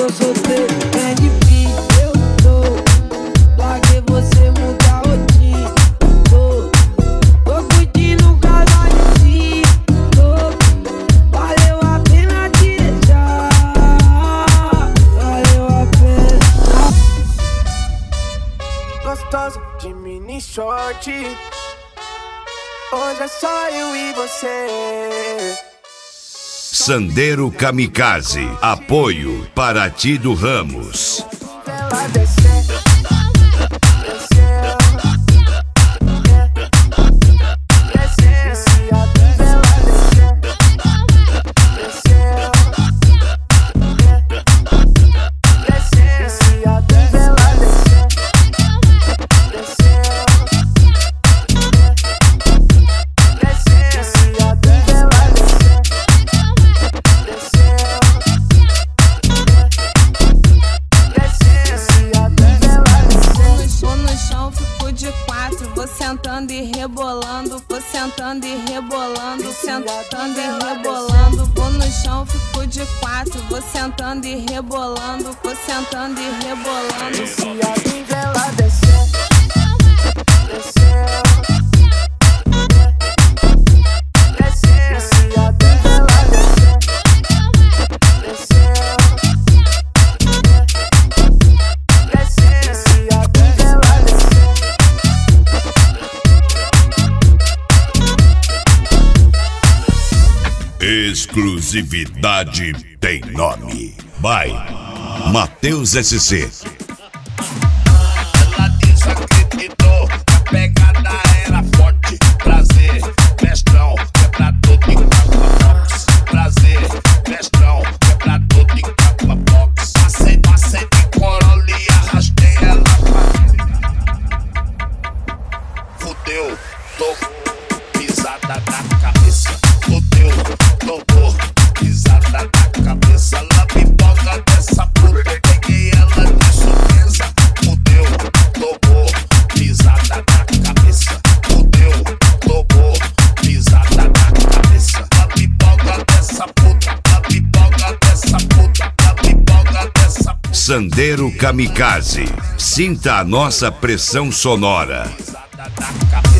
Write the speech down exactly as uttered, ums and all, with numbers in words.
tô solteiro, é de mim, eu tô. Larguei você, muda a rotina. Tô, tô curtindo um casal assim. Tô, valeu a pena te deixar. Valeu a pena. Gostoso de mini short. Hoje é só eu e você. Sandero Kamikaze, apoio Paraty do Ramos. Ela descer, desceu, desceu. Se a ela descer, desceu, desceu. Se a ela descer, desceu, desceu. Se a ela descer. Vou sentando e rebolando, vou sentando e rebolando, sentando e rebolando. Vou no chão, fico de quatro, vou sentando e rebolando, vou sentando e rebolando. Se a ela descer, desceu, desceu. Se a ela descer, desceu, desceu. Se a ela descer. Exclusividade tem nome. By Matheus S C. Ela desacreditou, a pegada era forte. Prazer, mestrão, quebrador de capa box. Prazer, mestrão, quebrador de capa box. Passei, passei de Corolla e arrastei ela pra. Fudeu, tô pisada na cabeça. Fudeu, tomou pisada na cabeça. Ela pipoca dessa puta, peguei ela de surpresa. Fudeu, tomou pisada na cabeça. Fudeu, tomou pisada na cabeça. A pipoca dessa puta, a pipoca dessa puta, a pipoca dessa puta. Sandero Kamikaze, sinta a nossa pressão sonora. Pisada na cabeça.